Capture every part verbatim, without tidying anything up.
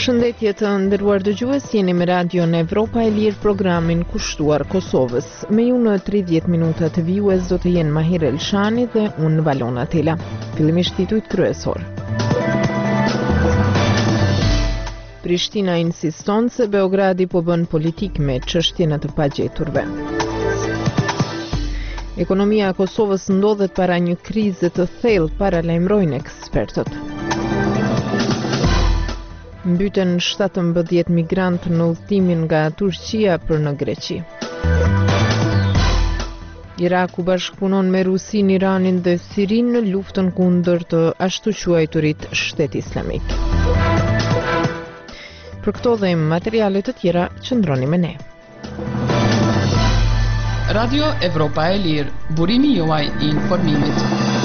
Përshëndetje të nderuar dëgjues, jeni me radion Evropa e Lirë, programin kushtuar Kosovës. Me ju në tridhjetë minuta të vijues do të jenë Mahir Elshani dhe unë Valona Tela. Fillimisht titujt kryesor. Prishtina insiston se Beogradi po bën politik me çështjen e të pagjeturve. Ekonomia e Kosovës ndodhet para një krize të thellë, paralajmërojnë ekspertët. Mbyten shtatëmbëdhjetë migrantë në udhëtimin nga Turqia për në Greqi. Iraku bashkëpunon me Rusinë, Iranin dhe Sirinë në luftën kundër të ashtu quajturit Shteti Islamik. Për këto dhe materiale të tjera, qëndroni me ne. Radio Evropa e Lirë, burimi juaj i informimit.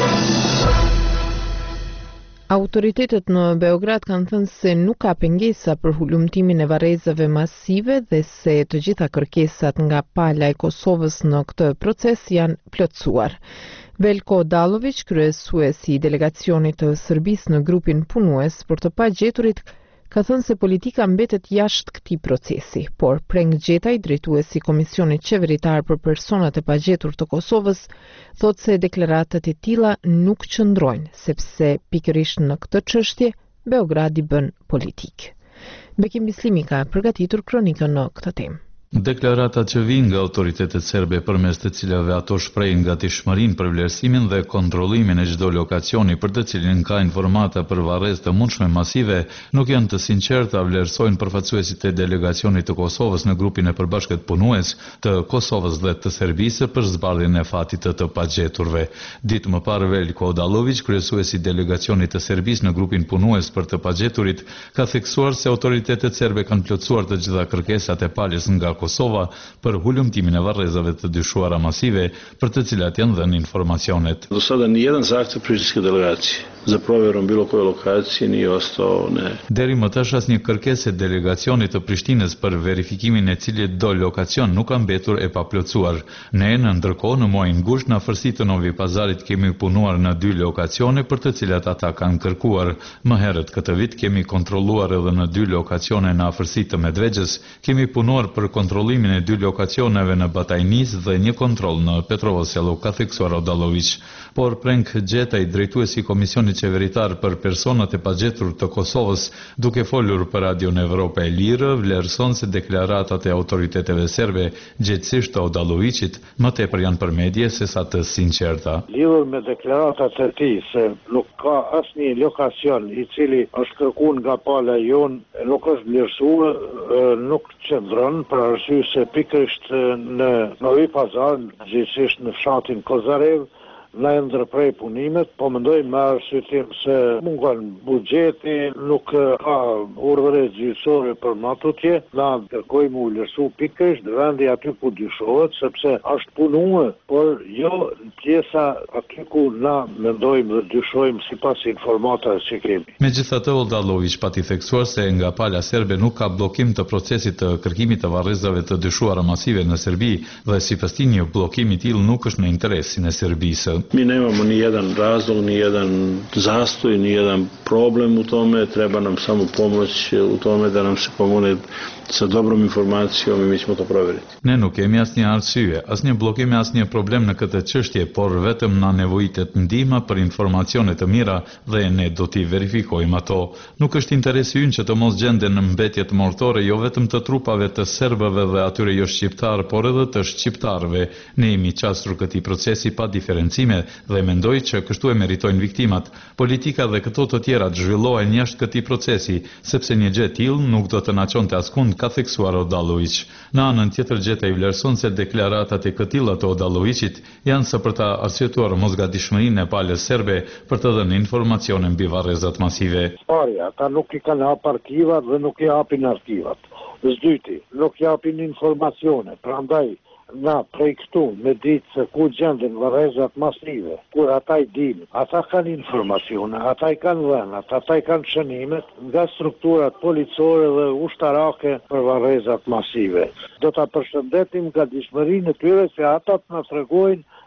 Autoritetet në Beograd kanë thënë se nuk ka pengesa për hulumtimin e varrezave masive dhe se të gjitha kërkesat nga pala e Kosovës në këtë proces janë plotësuar. Veljko Odalović, kryesuesi i delegacionit të Serbisë në grupin punues për të pagjeturit, ka thënë se politika mbetet jashtë këtij procesi, por Preng Gjetaj, drejtuesi i Komisionit Qeveritar për Personat e Pagjetur të Kosovës, thotë se deklaratat e tilla nuk qëndrojnë, sepse pikërisht në këtë çështje Beogradi bën politik. Bekim Bislimi ka përgatitur kronikën në këtë temë. Deklaratat që vijnë nga autoritetet serbe përmes të cilave ato shprehin gatishmërinë për vlerësimin dhe kontrollimin e çdo lokacioni për të cilin ka informata për varrezë të mundshme masive, nuk janë të sinqerta, vlerësojnë përfaqësuesit e delegacionit të Kosovës në grupin e përbashkët punues të Kosovës dhe të Serbisë për zbardhjen e fatit të të pagjeturve. Ditë më parë, Veljko Odalović, kryesuesi i delegacionit të Serbisë në grupin punues për të pagjeturit, ka theksuar se autoritetet serbe kanë plotësuar të gjitha kërkesat e palës nga Kosova për hulumtimin e varrezave të dyshuara masive për të cilat janë dhënë informacionet. Do sada nijedan zahtjev prištinske delegacije za provjerom bilo koje lokacije nije ostao ne. Deri më tash asnjë kërkesë e delegacionit të Prishtinës për verifikimin e cilit do lokacion nuk ka mbetur e paplotësuar. Ne në ndërkohë në muajin gusht në afërsitë të Novi Pazarit kemi punuar në dy lokacione për të cilat ata kanë kërkuar. Më herët këtë vit kemi kontrolluar edhe në dy lokacione në afërsitë të Medvegjës, kemi punuar për kontrollimin e dy lokacioneve në Batajnis dhe një kontroll në Petrovosjelu, ka theksuar Odalović. Por Preng Gjetaj, drejtuesi i Komisionit Qeveritar për Personat e Pagjetur të Kosovës, duke folur për Radion Evropa e Lirë, vlerëson se deklaratat e autoriteteve serbe, gjithsesi të Odalovićit, më tepër janë për medje se sa të sinqerta. Lidhur me deklaratat e tij se nuk ka asnjë lokacion i cili është kërkuar nga pala jon, nuk është vlerësuar, nuk qëndron për arsye se pikërisht në Novi Pazar, gjithsesi në fshatin Kozarev, na ndërprej punimet, po mendoj me arsyetim se mungon buxheti, nuk ka urdhëre gjyqësore për matutje, na kërkojmë u vlerësu pikërisht vendi aty ku dyshohet, sepse është punuar, por jo pjesa aty ku na mendojmë dhe dyshojmë sipas informatave që kemi. Megjithatë, Odalović pati theksuar se nga pala serbe nuk ka bllokim të procesit të kërkimit të varrezave të dyshuara masive në Serbi dhe sipas tij një bllokim i tillë nuk është në interesin e Serbisë. Mi nemamo ni jedan razlog, ni jedan zastoj, ni jedan problem u tome, treba nam samo pomoć u tome da nam se pomogne sa dobrom informacijom i mi ćemo to provjeriti. Ne nuk kemi asnjë arsye, asnjë bllokim e asnjë problem në këtë çështje, por vetëm na nevojitet ndihma për informacione të mira dhe ne do t'i verifikojmë ato. Nuk është interesi ynë që të mos gjenden në mbetje të mortore jo vetëm të trupave të serbëve dhe atyre jo shqiptar, por edhe të shqiptarëve. Ne jemi qasur këtij procesi pa diferencime dhe mendoj që kështu e meritojnë viktimat. Politika dhe këto të tjera të zhvillohen jashtë këtij procesi, sepse një gjë e tillë nuk do të na çonte askund, ka theksuar Odalović. Në anën tjetër, Gjetaj vlerëson se deklaratat e këtilla të Odalovićit janë së për ta arsyetuar mosgatishmërinë e palës serbe për të dhënë informacione mbi varrezat masive. Parja, ata nuk i kanë hap arkivat dhe nuk i hapin arkivat. Zdyti, nuk japin informacione, prandaj na prej këtu me ditë se ku gjenden varrezat masive, kur ata i dinë, ata kanë informacione, ata i kanë dhënat, ata i kanë shënimet nga strukturat policore dhe ushtarake për varrezat masive. Do ta përshëndetim gatishmërinë e tyre se ata të na tregojnë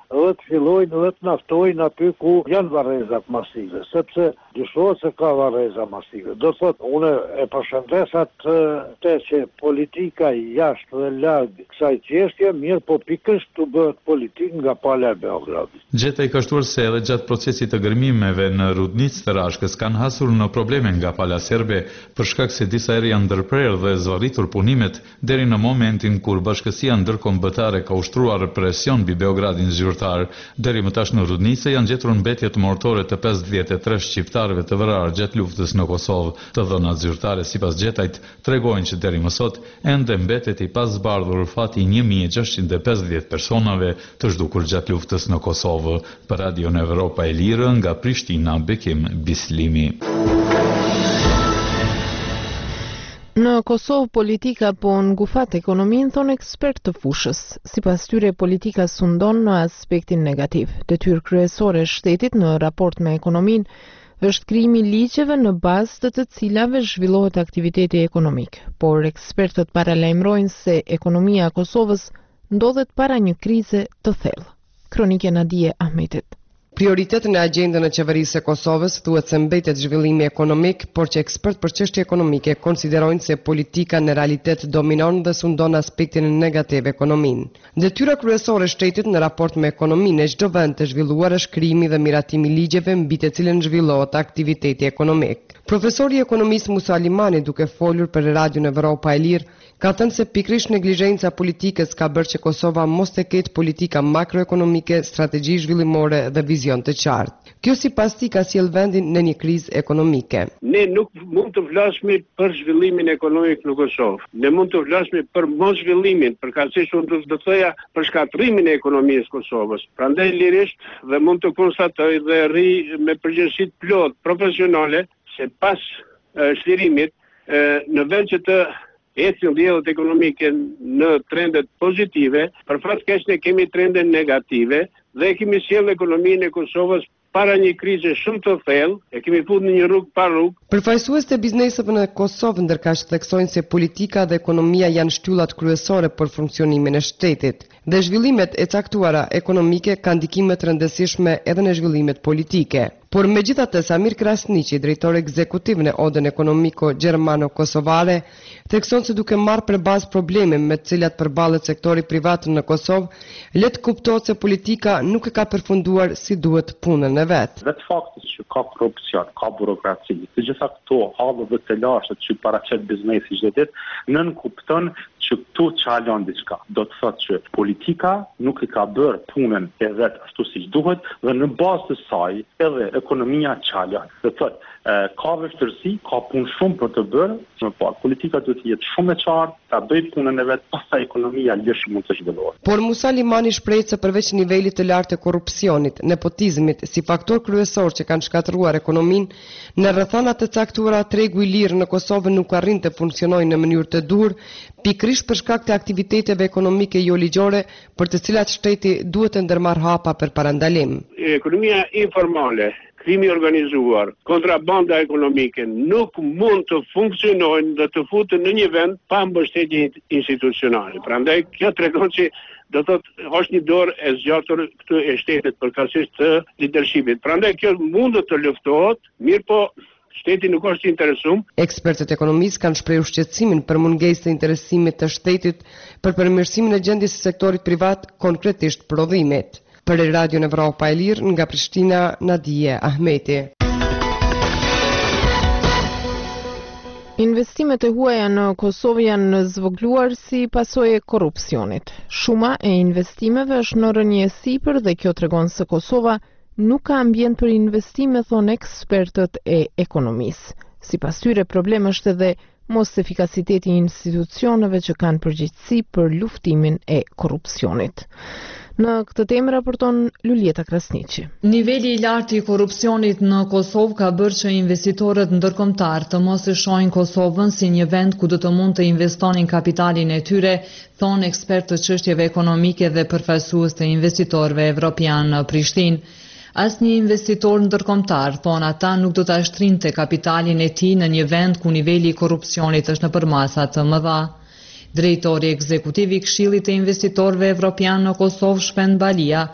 edhe të fillojnë edhe të naftojnë aty ku janë varrezat masive, sepse dyshohet se ka varreza masive. Do thot, unë e përshëndes atë që politika jashtë dhe larg kësaj çështje, mirë po pikërisht të bëhet politikë nga pala e Beogradit. Gjeta i ka shtuar se edhe gjatë procesit të gërmimeve në rudnicë të Rashkës kanë hasur në probleme nga pala serbe për shkak se disa herë janë ndërprerë dhe zvarritur punimet deri në momentin kur bashkësia ndërkombëtare ka ushtruar presion mbi Beogradin zyrtar. Deri më tash në rudnicë janë gjetur mbetjet mortore të pesëdhjetë e tre shqiptarëve të vrarë gjatë luftës në Kosovë. Të dhënat zyrtare sipas gjetajt tregojnë që deri më sot ende mbetet i pazbardhur fati një mijë e gjashtëqind e pesëdhjetë personave të zhdukur gjatë luftës në Kosovë. Për Radion Evropa e Lirë nga Prishtina, Bekim Bislimi. Në Kosovë politika po ngufat ekonominë, thonë ekspert të fushës. Sipas tyre politika sundon në aspektin negativ. Detyrë kryesore e shtetit në raport me ekonominë është krijimi i ligjeve në bazë të të cilave zhvillohet aktiviteti ekonomik. Por ekspertët paralajmërojnë se ekonomia e Kosovës ndodhet para një krize të thellë. Kronike Nadije Ahmetit. Prioritet në agjendën e qeverisë së Kosovës thuhet se mbetet zhvillimi ekonomik, por që ekspert për çështje ekonomike konsiderojnë se politika në realitet dominon dhe sundon aspektin negativ ekonominë. Detyra kryesore e shtetit në raport me ekonominë e çdo vend të zhvilluar është krijimi dhe miratimi i ligjeve mbi të cilën zhvillohet aktiviteti ekonomik. Profesori i ekonomisë Musa Limani, duke folur për Radion Evropa e Lirë, ka thënë se pikrisht neglizhenca politikës ka bërë që Kosova mos të ketë politika makroekonomike, strategji zhvillimore dhe vizion të qartë. Kjo sipas tij ka sjell vendin në një krizë ekonomike. Ne nuk mund të flasim për zhvillimin ekonomik në Kosovë. Ne mund të flasim për mos zhvillimin, përkatësisht unë do të thoja për shkatrimin e ekonomisë Kosovës. Prandaj lirisht dhe mund të konstatoj dhe rri me përgjegjësi plot profesionale se pas e, shlirimit e, në vend që të ecën diellat ekonomike në trendet pozitive, për fat keq ne kemi trende negative dhe kemi sjellë ekonominë e Kosovës para një krize shumë të thellë, e kemi futur në një rrugë pa rrugë. Përfaqësues të bizneseve në Kosovë ndërkaq theksojnë se politika dhe ekonomia janë shtyllat kryesore për funksionimin e shtetit dhe zhvillimet e caktuara ekonomike kanë ndikime të rëndësishme edhe në zhvillimet politike. Por megjithatë, Samir Krasniqi, drejtor ekzekutiv në Odën Ekonomiko Gjermano-Kosovare, thekson se duke marrë përballë probleme me të cilat përballet sektori privat në Kosovë, le të kuptohet se politika nuk e ka përfunduar si duhet punën e vet. Vetë fakti që ka korrupsion, ka burokraci, të gjitha këto halë dhe të lashët që paraqet biznesi çdo ditë, nën kupton që këtu çalon diçka. Do të thotë që politika nuk i ka bërë punën e vet ashtu siç duhet dhe në bazë të saj edhe ekonomia çalon. Do të thotë ka vështirësi, ka punë shumë për të bërë, më parë politika duhet të jetë shumë e qartë, ta bëjë punën e vet, pastaj ekonomia lësh mund të zhvillohet. Por Musa Limani shpreh se përveç nivelit të lartë të korrupsionit, nepotizmit si faktor kryesor që kanë shkatëruar ekonominë, në rrethana të caktuara tregu i lirë në Kosovë nuk arrin të funksionojë në mënyrë të dur, pikërisht për shkak të aktiviteteve ekonomike jo ligjore, për të cilat shteti duhet të ndërmarrë hapa për parandalim. Ekonomia informale, krimi organizuar, kontrabanda ekonomike nuk mund të funksionojnë dhe të futen në një vend pa mbështetje institucionale. Prandaj kjo tregon se do të thotë është një dorë e zgjatur këtu e shtetit përkatësisht të leadershipit. Prandaj kjo mund të luftohet, mirë po shteti nuk është interesum. Ekspertët ekonomisë kanë shprehur shqetësimin për mungesën e interesimit të shtetit për përmirësimin e gjendjes së sektorit privat, konkretisht prodhimit. Për Radion Evropa e Lirë nga Prishtina, Nadije Ahmeti. Investimet e huaja në Kosovë janë zvogluar si pasojë e korrupsionit. Shuma e investimeve është në rënje sipër dhe kjo tregon se Kosova nuk ka ambient për investime, thonë ekspertët e ekonomisë. Sipas tyre, problemi është edhe mos efikasiteti i institucioneve që kanë përgjegjësi për luftimin e korrupsionit. Në këtë temë raporton Luljeta Krasniqi. Niveli i lartë i korrupsionit në Kosovë ka bërë që investitorët ndërkombëtar të mos e shohin Kosovën si një vend ku do të mund të investonin kapitalin e tyre, thonë ekspertë të çështjeve ekonomike dhe përfaqësues të investitorëve evropian në Prishtinë. Asnjë investitor ndërkombëtar, thonë ata, nuk do ta shtrinte kapitalin e tij në një vend ku niveli i korrupsionit është nëpër masa të mëdha. Drejtori ekzekutiv i Këshillit të Investitorëve Evropian në Kosovë, Shpend Balia,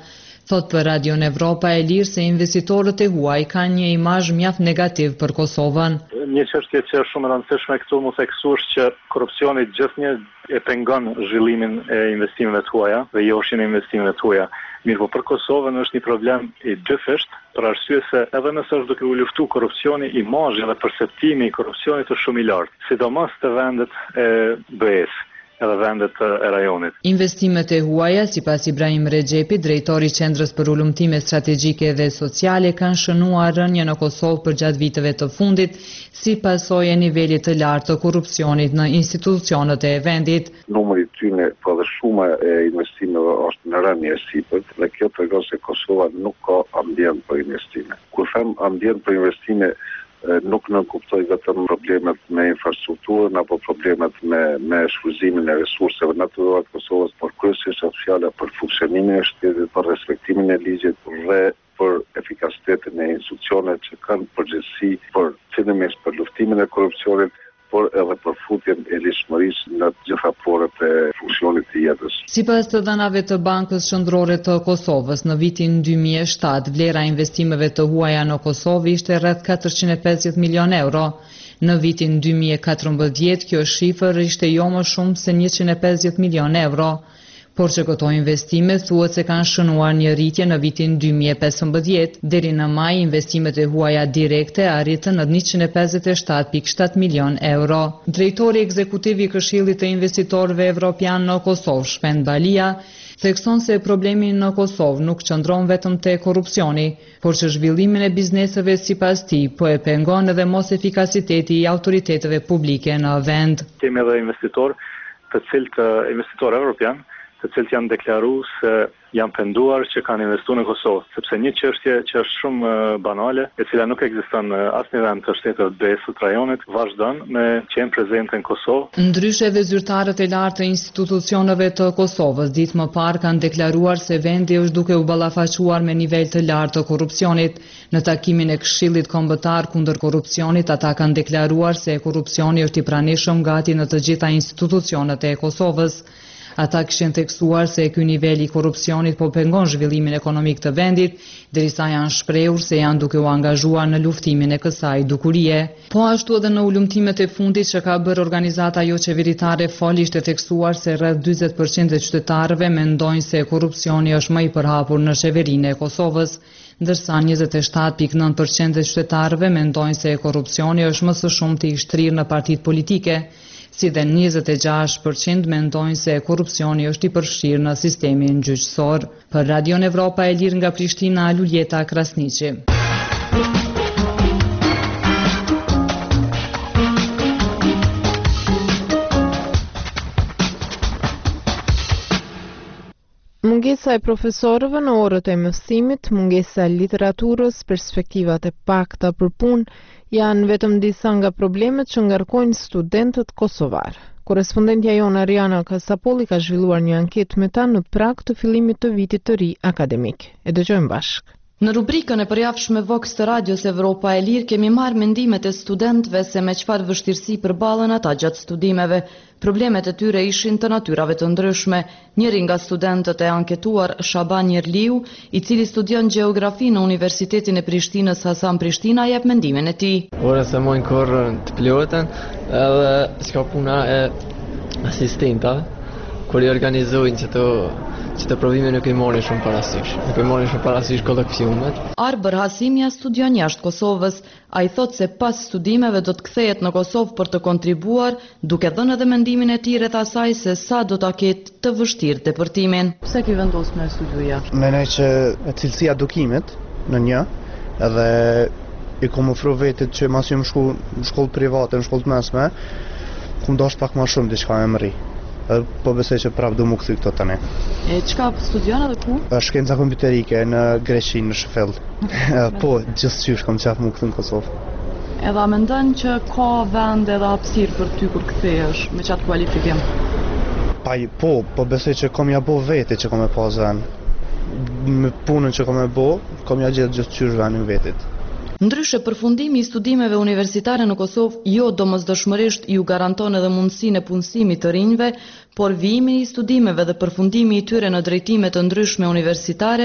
Thot për Radion Evropa e Lirë se investitorët e huaj kanë një imazh mjaft negativ për Kosovën. Një çështje që është shumë e rëndësishme këtu mu theksu është që korrupsioni gjithnjë e pengon zhvillimin e investimeve të huaja dhe joshin e investimeve të huaja. Mirë po për Kosovën është një problem i dyfisht, për arsye se edhe nëse është duke u luftu korrupsioni, imazhi dhe perceptimi i korrupsionit është shumë i lartë, sidomos të vendet e B E S edhe vendet e rajonit. Investimet e huaja, sipas Ibrahim Rexhepi, drejtori i Qendrës për Ullumtime Strategjike dhe Sociale, kanë shënuar rënje në Kosovë për gjatë viteve të fundit, si pasojë e nivelit të lartë të korrupsionit në institucionet e vendit. Numri i tyre, po dhe shuma e investimeve është në rënje sipër, dhe kjo tregon se Kosova nuk ka ambient për investime. Kur them ambient për investime, nuk nënkuptoj vetëm problemet me infrastrukturën apo problemet me, me shfrytëzimin e resurseve natyrore të Kosovës, por kryesisht është fjala për funksionimin e shtetit, për respektimin e ligjit dhe për efikasitetin e institucioneve që kanë përgjegjësi për fillimisht për luftimin e korrupsionit, por edhe për futjen e lishmërisë në të gjitha porët e funksionit të jetës. Sipas të dhënave të Bankës Qendrore të Kosovës, në vitin dy mijë e shtatë, vlera e investimeve të huaja në Kosovë ishte rreth katërqind e pesëdhjetë milion euro. Në vitin dy mijë e katërmbëdhjetë, kjo shifër ishte jo më shumë se njëqind e pesëdhjetë milion euro. Por që këto investime thuhet se kanë shënuar një rritje në vitin dy mijë e pesëmbëdhjetë. Deri në maj, investimet e huaja direkte arritën në njëqind e pesëdhjetë e shtatë pikë shtatë milion euro. Drejtori ekzekutiv i Këshillit të Investitorëve Evropian në Kosovë, Shpend Balia, thekson se problemi në Kosovë nuk qëndron vetëm te korrupsioni, por që zhvillimin e bizneseve sipas tij po e pengon edhe mos efikasiteti i autoriteteve publike në vend. Kemi edhe investitor, të cilët investitor evropian, të cilët janë deklaruar se janë penduar që kanë investuar në Kosovë, sepse një çështje që është shumë banale, e cila nuk ekziston në asnjë vend të shtetit B E S të rajonit, vazhdon me qenë prezente në Kosovë. Ndryshe edhe zyrtarët e lartë të institucioneve të Kosovës ditë më parë kanë deklaruar se vendi është duke u ballafaquar me nivel të lartë të korrupsionit. Në takimin e Këshillit Kombëtar kundër korrupsionit, ata kanë deklaruar se korrupsioni është i pranishëm gati në të gjitha institucionet e Kosovës. Ata kishin theksuar se ky nivel i korrupsionit po pengon zhvillimin ekonomik të vendit, derisa janë shprehur se janë duke u angazhuar në luftimin e kësaj dukurie. Po ashtu edhe në ulëmtimet e fundit që ka bërë organizata jo qeveritare Fol, ishte theksuar se rreth dyzet përqind e qytetarëve mendojnë se korrupsioni është më i përhapur në qeverinë e Kosovës, ndërsa njëzet e shtatë pikë nëntë përqind e qytetarëve mendojnë se korrupsioni është më së shumti i shtrirë në partitë politike, si dhe njëzet e gjashtë përqind mendojnë se korrupsioni është i përfshirë në sistemin gjyqësor. Për Radion Evropa e Lirë nga Prishtina, Luljeta Krasniqi. Mungesa e profesorëve në orët e mësimit, mungesa e literaturës, perspektivat e pakta për punë, janë vetëm disa nga problemet që ngarkojnë studentët kosovar. Korespondentja jonë Ariana Kasapolli ka zhvilluar një anketë me ta në prag të fillimit të vitit të ri akademik. E dëgjojmë bashkë. Në rubrikën e përjavshme Vox të Radios Evropa e Lirë kemi marrë mendimet e studentëve se me çfarë vështirësi përballën ata gjatë studimeve. Problemet e tyre ishin të natyrave të ndryshme. Njëri nga studentët e anketuar, Shaban Jerliu, i cili studion gjeografi në Universitetin e Prishtinës Hasan Prishtina, jep mendimin e tij. Ora se mojnë korrën të plotën, edhe s'ka puna e asistentave, kur i organizojnë që të që të provime nuk i morin shumë parasysh. Nuk i morin shumë parasysh koleksionet. Arber Hasimja studion jashtë Kosovës. A i thot se pas studimeve do të kthehet në Kosovë për të kontribuar, duke dhënë edhe mendimin e tij rreth asaj se sa do ta ketë të vështirë depërtimin. Pse ke vendosur me studiu jashtë? Mendoj që cilësia edukimit në një, edhe i kom ofru vetit që mas jam shku në shkollë private, në shkollë të mesme, kum dosh pak më shumë diçka me mri. Po besoj që prap do më kthy këto tani. E çka studion edhe ku? Shkenca kompjuterike në Greqi, në Sheffield. Po, gjithçysh kam qaf më kthy në Kosovë. Edhe a mendon që ka vend edhe hapësirë për ty kur kthehesh me çat kualifikim? Pa, po, po besoj që kam ja bo vete që kam e pas vend. Me punën që kam e bo, kam ja gjetë gjithçysh vendin vetit. Ndryshe, përfundimi i studimeve universitare në Kosovë jo domosdoshmërisht ju garanton edhe mundësinë e punësimit të rinjve, por vijimi i studimeve dhe përfundimi i tyre në drejtime të ndryshme universitare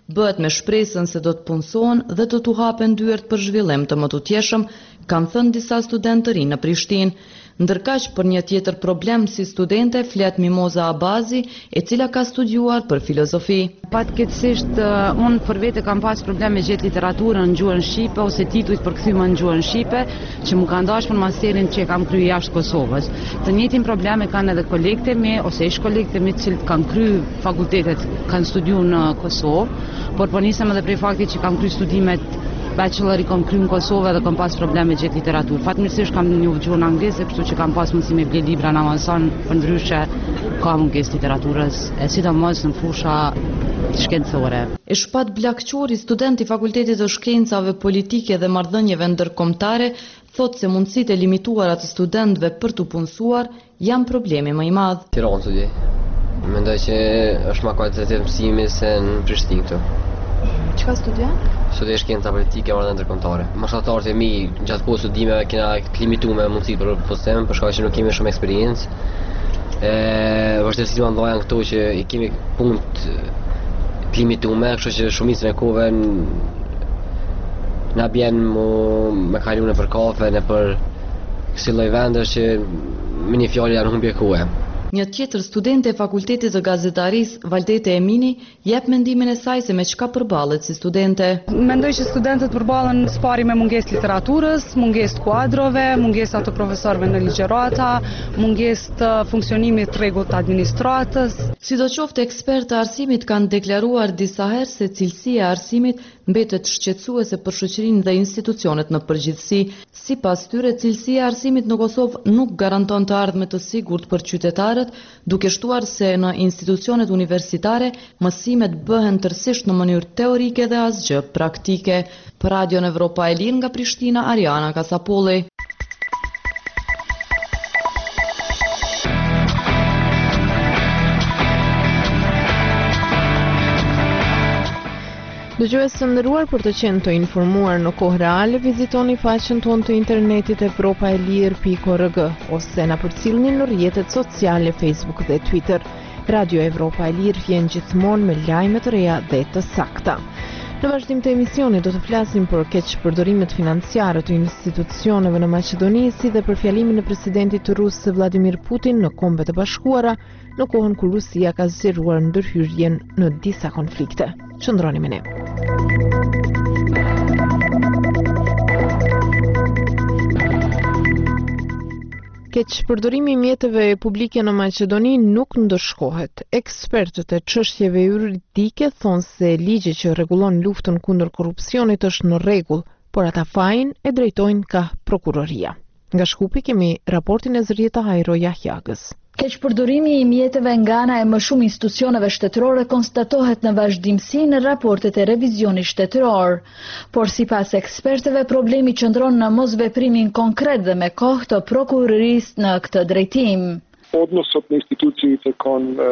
bëhet me shpresën se do të punësohen dhe të tu hapen dyert për zhvillim të mëtutjeshëm, kanë thënë disa studentë të rinë në Prishtinë. Ndërkaq për një tjetër problem si studente flet Mimoza Abazi, e cila ka studiuar për filozofi. Fatkeqësisht unë për vete kam pas probleme gjetë literaturën në gjuhën shqipe ose titujt përkthymë në gjuhën shqipe, që më kanë dashur për masterin që kam kryer jashtë Kosovës. Të njëjtin probleme kanë edhe kolegët e mi ose ish kolegët e mi të cilët kanë kryer fakultetet, kanë studiuar në Kosovë, por po nisem edhe prej faktit që kam kryer studimet bachelor i kam kryer në Kosovë dhe kam pas probleme gjetë literaturë. Fatmirësisht kam një gjuhën angleze, kështu që kam pas mundësi me ble libra në Amazon, përndryshe ka mungesë literaturës, e sidomos në fusha shkencore. E shpat Blakqori, student i Fakultetit të Shkencave Politike dhe Marrëdhënieve Ndërkombëtare, thotë se mundësitë e limituara të studentëve për të punësuar janë problemi më i madh. Tiranë studioj. Mendoj që është më kualitativ mësimi se në Prishtinë këtu. Çka studion? Studioj shkenca politike dhe ndërkombëtare. Mashatarët e mi gjatë kohës studimeve kena limituar me mundësitë për postim, për shkak që nuk kemi shumë eksperiencë. E vështirësitë më ndajnë këto që i kemi punë të limituar, kështu që shumicën e kohëve na bjen me kalu në për kafe, në për kësi lloj vendesh që me një fjalë janë humbje kohe. Një tjetër studente e Fakultetit të Gazetarisë, Valdete Emini, jep mendimin e saj se me çka përballet si studente. Mendoj që studentët përballen së pari me mungesë literaturës, mungesë të kuadrove, mungesë të profesorëve në ligjërata, mungesë të funksionimit të rregullt të administratës. Sidoqoftë, ekspertë të arsimit kanë deklaruar disa herë se cilësia e arsimit mbetet shqetësuese për shoqërinë dhe institucionet në përgjithësi. Sipas tyre, cilësia e arsimit në Kosovë nuk garanton të ardhme të sigurt për qytetarët, duke shtuar se në institucionet universitare mësimet bëhen tërësisht në mënyrë teorike dhe asgjë praktike. Për Radion Evropa e Lirë nga Prishtina, Ariana Kasapolli. Dëgjues të nderuar, për të qenë të informuar në kohë reale, vizitoni faqen tonë të internetit evropa e lirë pikë org ose na përcjellni në rrjetet sociale Facebook dhe Twitter. Radio Evropa e Lirë vjen gjithmonë me lajme të reja dhe të sakta. Në vazhdim të emisionit do të flasim për keqpërdorimet financiare të institucioneve në Maqedoni, si dhe për fjalimin e presidentit rus Vladimir Putin në Kombet e Bashkuara, në kohën kur Rusia ka zgjeruar ndërhyrjen në disa konflikte. Qëndroni me ne. Keqpërdorimi i mjeteve publike në Maqedoni nuk ndëshkohet. Ekspertët e çështjeve juridike thonë se ligji që rregullon luftën kundër korrupsionit është në rregull, por ata fajin e drejtojnë ka prokuroria. Nga Shkupi kemi raportin e Zërieta Hajro Jahjagës. Keqpërdorimi i mjeteve nga ana e më shumë institucioneve shtetërore konstatohet në vazhdimsi në raportet e revizionit shtetëror. Por sipas ekspertëve, problemi qëndron në mosveprimin konkret dhe me kohë të prokurorisë në këtë drejtim. Odnosot në institucijit e kanë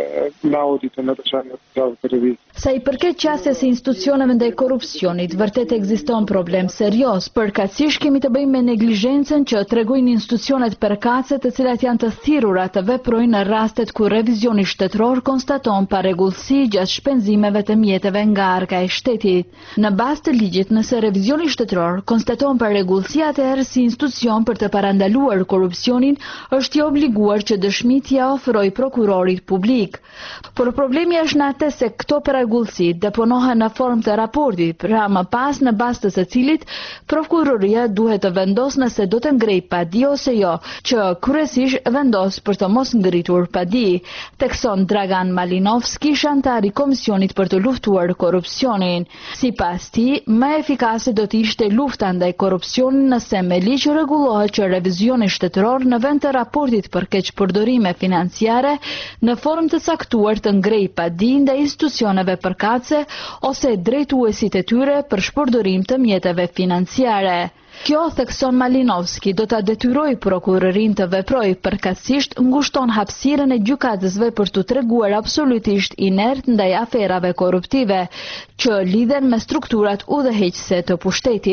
me auditën e Državnog zavoda za reviziju. Sa i përket qasjes së institucioneve ndaj korrupsionit, vërtet ekziston problem serioz, përkatësisht kemi të bëjmë me neglizhencën që tregojnë institucionet përkatëse të cilat janë të thirrura të veprojnë në rastet ku revizioni shtetëror konstaton parregullsi gjatë shpenzimeve të mjeteve nga arka e shtetit. Në bazë të ligjit, nëse revizioni shtetëror konstaton parregullsi, atëherë si institucion për të parandaluar korrupsionin është i obliguar që dëshmit ja ofroj prokurorit publik. Por problemi është në atë se këto parregullsi deponohen në formë të raportit, pra më pas në bazë të së cilit prokuroria duhet të vendos nëse do të ngrej padi ose jo, që kryesisht vendos për të mos ngritur padi, tekson Dragan Malinovski, antar i Komisionit për të luftuar korrupsionin. Sipas tij, më efikase do të ishte lufta ndaj korrupsionit nëse me ligj rregullohet që revizioni shtetëror në vend të raportit për keqpërdorime financiare në formë të caktuar të ngrej padi ndaj institucioneve përkatëse ose drejtuesit e tyre për shpërdorim të mjeteve financiare. Kjo, thekson Malinovski, do ta detyroj prokurorin të veproj përkatësisht, ngushton hapësirën e gjykatësve për të treguar absolutisht inert ndaj aferave korruptive që lidhen me strukturat udhëheqëse të pushtetit.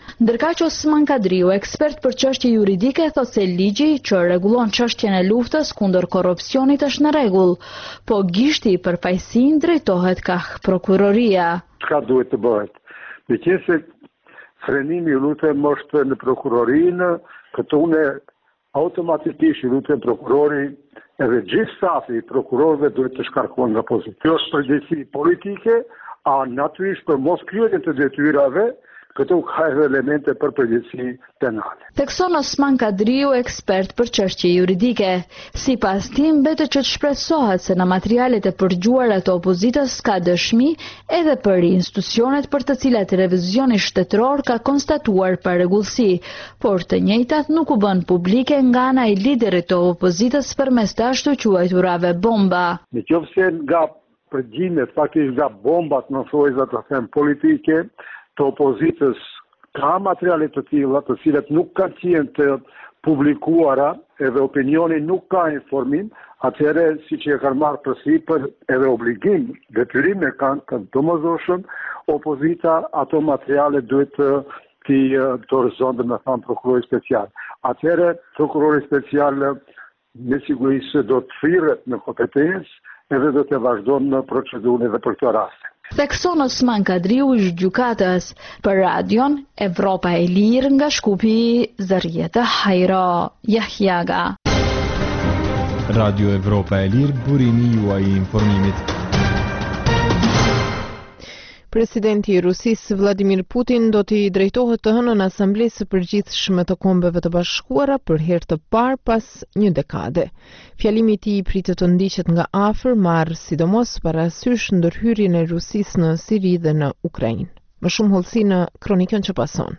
Ndërka që Osman Kadriu, ekspert për çështje juridike, thot se ligji që rregullon çështjen e luftës kundër korrupsionit është në rregull, po gishti i përfaqësisë drejtohet ka prokuroria. Çka duhet të bëhet? Me qenë se frenimi ju lutem është në prokurorinë, këtu ne automatikisht ju lutem prokurori edhe gjithë stafi i prokurorëve duhet të shkarkohen nga pozitë. Kjo është përgjegjësi politike, a natyrisht për mos kryerjen të detyrave, këtu ka edhe elemente për përgjegjësi penale. Thekson Osman Kadriu, ekspert për çështje juridike. Sipas tij, mbetet që të shpresohet se në materialet e përgjuara të opozitës ka dëshmi edhe për institucionet për të cilat revizioni shtetëror ka konstatuar parregullsi, por të njëjtat nuk u bën publike nga ana e liderit të opozitës përmes të ashtu quajturave bomba. Nëse nga përgjigjet, faktikisht nga bombat në thojza të them politike të opozitës ka materiale të tilla të cilat nuk kanë qenë të publikuara edhe opinioni nuk ka informim, atëherë siç e kanë marrë përsipër edhe obligim, detyrim e kanë të domosdoshëm, opozita ato materiale duhet të ti dorëzon, me thënë prokurori special. Atëherë prokurori special me siguri se do të thirret në kompetencë edhe do të vazhdon në procedurën edhe për këtë rast. Thekson Osman Kadriu ish gjykatës për radion Evropa e Lirë nga Shkupi, Zërjeta Hajra Jahjaga. Radio Evropa e Lirë, burimi juaj i informimit. Presidenti i Rusisë Vladimir Putin do t'i drejtohet të hënën Asamblesë së Përgjithshme të Kombeve të Bashkuara për herë të parë pas një dekade. Fjalimi i tij pritet të ndiqet nga afër, marrë sidomos parasysh ndërhyrjen e Rusisë në Siri dhe në Ukrainë. Më shumë hollësi në kronikën që pason.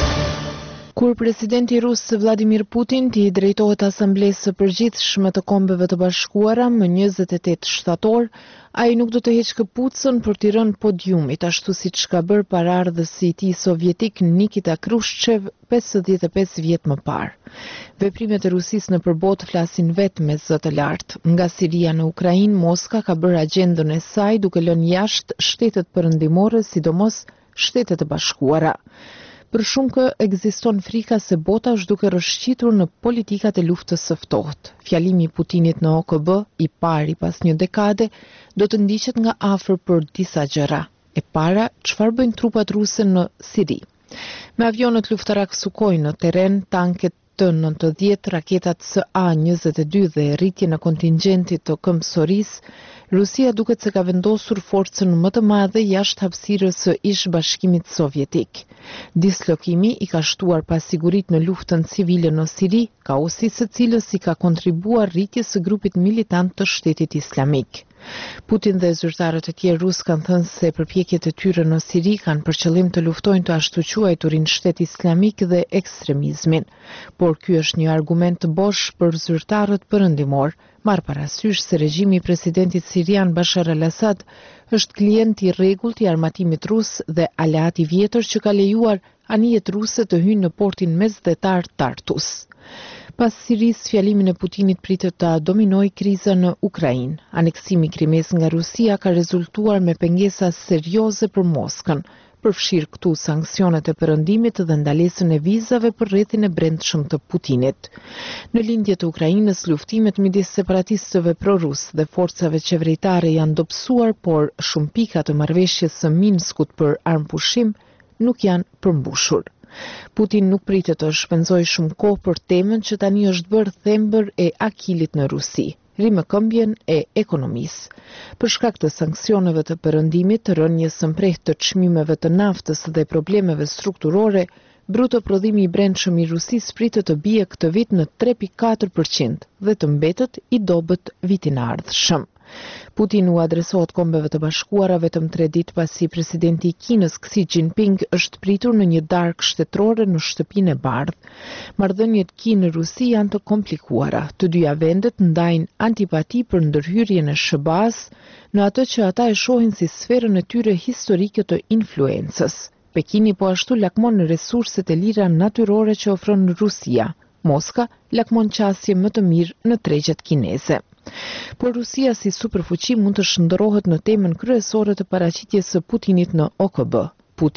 Kur presidenti rus Vladimir Putin t'i drejtohet Asamblesë së Përgjithshme të Kombeve të Bashkuara më njëzet e tetë shtator, ai nuk do të heqë këpucën për t'i rënë podiumit, ashtu siç ka bërë paraardhësi i tij sovjetik Nikita Khrushchev pesëdhjetë e pesë vjet më parë. Veprimet e Rusisë nëpër botë flasin vetëm me zë të lartë. Nga Siria në Ukrainë, Moska ka bërë agjendën e saj duke lënë jashtë shtetet perëndimore, sidomos Shtetet e Bashkuara. Për shumë kë ekziston frika se bota është duke rrëshqitur në politikat e luftës së ftohtë. Fjalimi i Putinit në O K B, i pari pas një dekade, do të ndiqet nga afër për disa gjëra. E para, çfarë bëjnë trupat ruse në Siri? Me avionët luftarak Sukhoi në terren, tanket T nëntëdhjetë, raketat S A njëzet e dy dhe rritje në kontingjentit të këmbësorisë, Rusia duket se ka vendosur forcën më të madhe jashtë hapësirës së ish bashkimit sovjetik. Dislokimi i ka shtuar pasigurit në luftën civile në Siri, kaosi së cilës i ka kontribuar rritjes së grupit militant të Shtetit Islamik. Putin dhe zyrtarët e tjerë rus kanë thënë se përpjekjet e tyre në Siri kanë për qëllim të luftojnë të ashtu quajturin Shtet Islamik dhe ekstremizmin, por ky është një argument të bosh për zyrtarët perëndimor, marr parasysh se regjimi i presidentit sirian Bashar al-Assad është klient i rregullt i armatimit rus dhe aleat i vjetër që ka lejuar anijet ruse të hyjnë në portin mesdhetar Tartus. Pas Siris, fjalimin e Putinit pritet ta dominoj kriza në Ukrainë. Aneksimi i Krimes nga Rusia ka rezultuar me pengesa serioze për Moskën, përfshirë këtu sanksionet e perëndimit dhe ndalesën e vizave për rrethin e brendshëm të Putinit. Në lindje të Ukrainës, luftimet midis separatistëve prorus dhe forcave qeveritare janë dobësuar, por shumë pika të marrëveshjes së Minskut për armpushim nuk janë përmbushur. Putin nuk pritet të shpenzojë shumë kohë për temën që tani është bërë thembër e akilit në Rusi, rimëkëmbjen e ekonomisë. Për shkak të sanksioneve të perëndimit, rënjes së mprehtë të çmimeve të naftës dhe problemeve strukturore, bruto prodhimi i brendshëm i Rusisë pritet të bie këtë vit në tre pikë katër përqind dhe të mbetet i dobët vitin e ardhshëm. Putin u adresohet Kombeve të Bashkuara vetëm tre ditë pasi presidenti i Kinës Xi Jinping është pritur në një darkë shtetërore në shtëpinë e bardhë. Marrëdhëniet Kinë-Rusi janë të komplikuara. Të dyja vendet ndajnë antipati për ndërhyrjen e S B A-s në atë që ata e shohin si sferën e tyre historike të influencës. Pekini po ashtu lakmon në resurset e lira natyrore që ofron Rusia. Moska lakmon qasje më të mirë në tregjet kineze. Por Rusia si superfuqi mund të shndërrohet në temën kryesore të paraqitjes së Putinit në O K B. Putin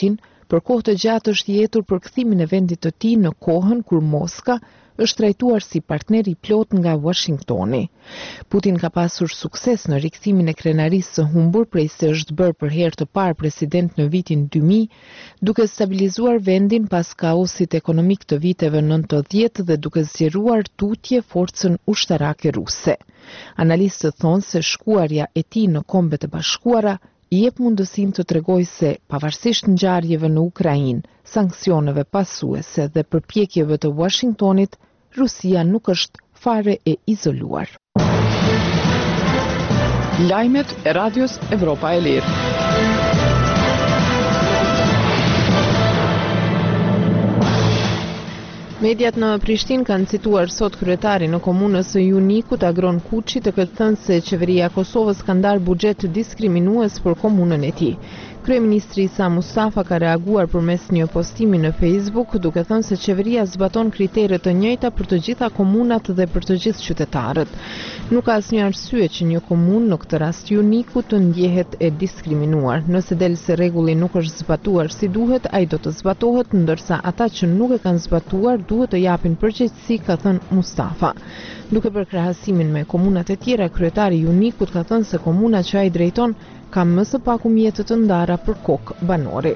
Për kohë të gjatë është jetur për kthimin e vendit të tij në kohën kur Moska është trajtuar si partner i plot nga Washingtoni. Putin ka pasur sukses në rikthimin e krenarisë së humbur prej se është bërë për herë të parë president në vitin dy mijë, duke stabilizuar vendin pas kaosit ekonomik të viteve nëntëdhjetë dhe duke zgjeruar tutje forcën ushtarake ruse. Analistët thonë se shkuarja e tij në Kombet e Bashkuara i jep mundësinë të tregojë se, pavarësisht ngjarjeve në Ukrainë, sanksioneve pasuese dhe përpjekjeve të Washingtonit, Rusia nuk është fare e izoluar. Lajmet e Radios Evropa e Lirë. Mediat në Prishtinë kanë cituar sot kryetarin në komunës së Junikut, Agron Kuçi, të këtë thënë se qeveria e Kosovës ka ndarë buxhet diskriminues për komunën e tij. Kryeministri Sa Mustafa ka reaguar përmes një postimi në Facebook, duke thënë se qeveria zbaton kriteret të njëjta për të gjitha komunat dhe për të gjithë qytetarët. Nuk ka asnjë arsye që një komunë, në këtë rast Juniku, të ndjehet e diskriminuar. Nëse del se rregulli nuk është zbatuar si duhet, ai do të zbatohet, ndërsa ata që nuk e kanë zbatuar duhet të japin përgjegjësi, ka thënë Mustafa. Duke bërë krahasimin me komunat e tjera, kryetari i Unikut ka thënë se komuna që ai drejton ka më së paku mjete të ndara për kokë banori.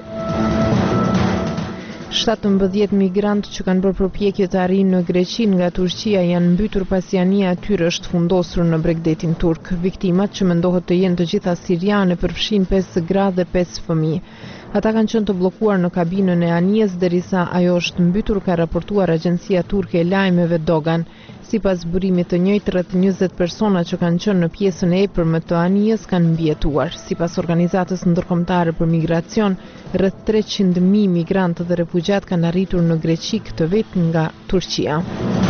shtatëmbëdhjetë migrantë që kanë bërë përpjekje të arrijnë në Greqi nga Turqia janë mbytur pasi anija e tyre është fundosur në Bregdetin turk. Viktimat, që mendohet të jenë të gjitha siriane, përfshin pesë gra dhe pesë fëmijë. Ata kanë qenë të bllokuar në kabinën e anijes derisa ajo është mbytur, ka raportuar agjencia turke e lajmeve Dogan. Sipas burimit të njëjtë, rreth njëzet persona që kanë qenë në pjesën e epërme të anijes kanë mbijetuar. Sipas organizatës ndërkombëtare për migracion, rreth treqind mijë migrantë dhe refugjat kanë arritur në Greqi këtë vit nga Turqia.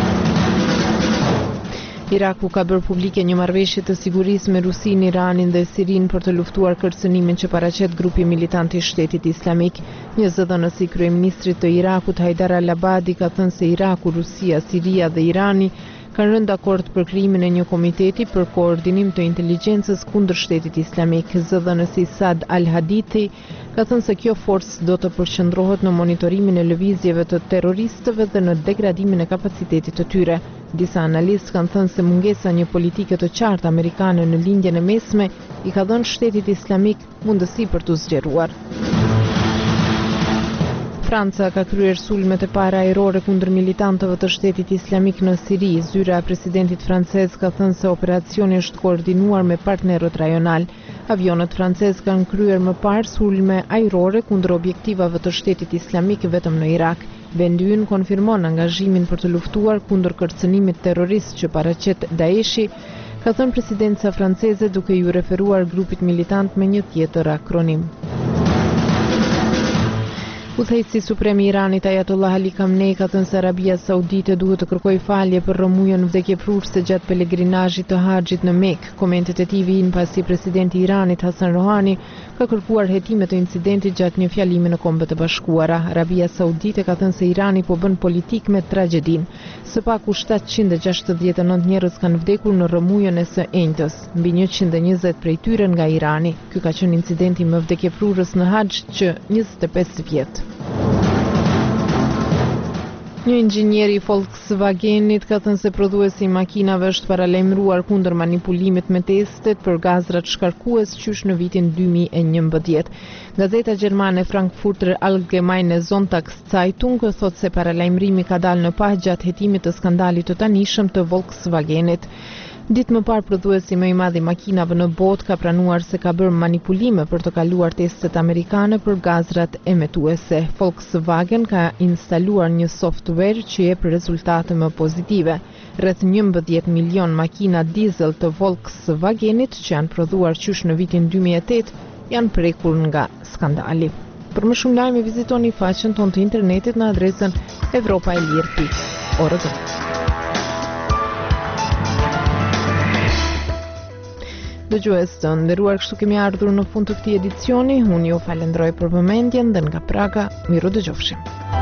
Iraku ka bërë publike një marrëveshje të sigurisë me Rusinë, Iranin dhe Sirinë për të luftuar kërcënimin që paraqet grupi militant i Shtetit Islamik. Një zëdhënës i kryeministrit të Irakut, Haidar al-Abadi, ka thënë se Iraku, Rusia, Siria dhe Irani kanë rënë dakord për krijimin e një komiteti për koordinim të inteligjencës kundër Shtetit Islamik. Zëdhënësi Sad al-Hadithi ka thënë se kjo forcë do të përqendrohet në monitorimin e lëvizjeve të terroristëve dhe në degradimin e kapacitetit të tyre. Disa analistë kanë thënë se mungesa një politike të qartë amerikane në lindjen e mesme i ka dhënë Shtetit Islamik mundësi për të zgjeruar. Franca ka kryer sulmet e para ajrore kundër militantëve të Shtetit Islamik në Siri. Zyra e presidentit francez ka thënë se operacioni është koordinuar me partnerët rajonal. Avionët francez kanë kryer më parë sulme ajrore kundër objektivave të Shtetit Islamik vetëm në Irak. Vendi ynë konfirmon angazhimin për të luftuar kundër kërcënimit terrorist që paraqet Daeshi, ka thënë presidenca franceze duke ju referuar grupit militant me një tjetër akronim. Udhëheqësi suprem i Iranit Ayatollah Ali Khamenei ka thënë se Arabia Saudite duhet të kërkojë falje për rrëmujën vdekjeprurse gjatë pelegrinazhit të Haxhit në Mekë. Komentet e tij vijnë pasi presidenti i Iranit Hassan Rouhani ka kërkuar hetimet të incidentit gjatë një fjalimi në Kombet e Bashkuara. Arabia Saudite ka thënë se Irani po bën politik me tragjedinë. Së paku shtatëqind e gjashtëdhjetë e nëntë njerëz kanë vdekur në rrëmujën e së enjtës, mbi njëqind e njëzet prej tyre nga Irani. Ky ka qenë incidenti më vdekjeprurës në Haxh që njëzet e pesë vjet. Një inxhinier i Volkswagenit ka thënë se prodhuesi i makinave është paralajmëruar kundër manipulimit me testet për gazrat shkarkues qysh në vitin dy mijë e njëmbëdhjetë. Gazeta gjermane Frankfurter Allgemeine Sonntagszeitung thotë se paralajmërimi ka dalë në pah gjatë hetimit të skandalit të tanishëm të Volkswagenit. Ditë më parë, prodhuesi më i madh i makinave në botë ka pranuar se ka bërë manipulime për të kaluar testet amerikane për gazrat emetuese. Volkswagen ka instaluar një software që jep rezultate më pozitive. Rreth njëmbëdhjetë milion makina diesel të Volkswagenit që janë prodhuar qysh në vitin dy mijë e tetë janë prekur nga skandali. Për më shumë lajme vizitoni faqen tonë të internetit në adresën evropaelir pikë org. Dëgjues të nderuar, kështu kemi ardhur në fund të këtij edicioni. Unë ju falenderoj për vëmendjen dhe nga Praga, miru dëgjofshim.